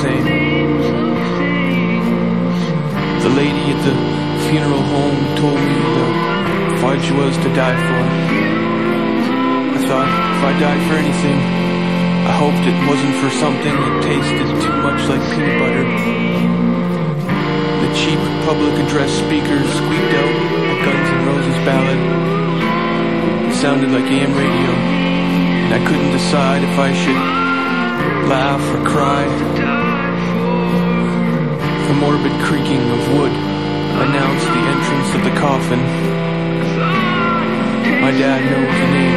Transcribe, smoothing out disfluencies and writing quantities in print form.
same. The lady at the funeral home told me the fudge was to die for. I thought if I died for anything, I hoped it wasn't for something that tasted too much like peanut butter. The cheap public address speakers squeaked out a Guns N' Roses ballad. It sounded like AM radio, and I couldn't decide if I should laugh or cry. The morbid creaking of wood announced the entrance of the coffin. My dad knows the name